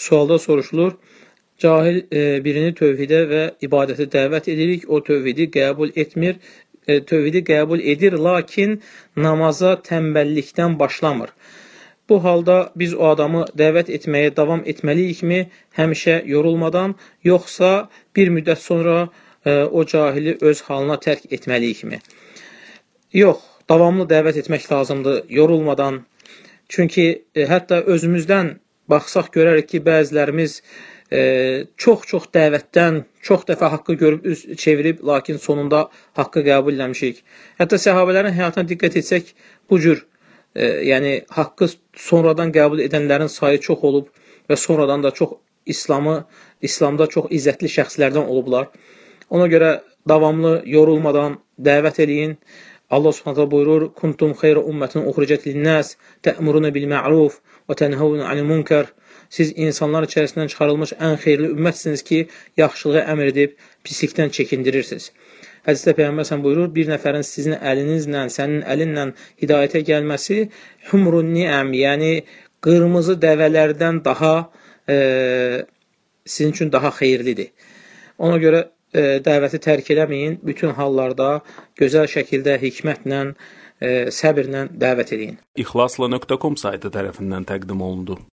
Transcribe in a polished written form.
Sualda soruşulur, cahil birini tövhidə və ibadətə dəvət edirik, o tövhidi qəbul etmir, tövhidi qəbul edir, lakin namaza tənbəllikdən başlamır. Bu halda biz o adamı dəvət etməyə davam etməliyikmi, həmişə yorulmadan, yoxsa bir müddət sonra o cahili öz halına tərk etməliyikmi? Yox, davamlı dəvət etmək lazımdır, yorulmadan. Çünki hətta özümüzdən baxsaq görərik ki, bəzilərimiz çox dəvətdən, çox dəfə haqqı görüb üz çevirib, lakin sonunda haqqı qəbul eləmişik. Hətta səhabələrin həyatına diqqət etsək, bu cür, yəni haqqı sonradan qəbul edənlərin sayı çox olub və sonradan da çox İslamda çox izzətli şəxslərdən olublar. Ona görə davamlı, yorulmadan dəvət eləyin. Allah Subhanahu buyurur: "Kuntum xeyra ummetin uxricet lin-nas, ta'muruna bil-ma'ruf və tenhauna 'anil-munkar." Siz insanlar içərisindən çıxarılmış ən xeyirli ümmətsiniz ki, yaxşılığı əmr edib, pislikdən çəkindirirsiniz. Hədisdə Peyğəmbər sən buyurur, bir nəfərin sizin əlinizlə, sənin əlinlə hidayətə gəlməsi humrun ni'am, yəni qırmızı dəvələrdən daha sizin üçün daha xeyirlidir. Ona görə dəvəti tərk eləməyin, bütün hallarda gözəl şəkildə, hikmətlə, səbirlə dəvət edin. İxlasla.com saytı tərəfindən təqdim olundu.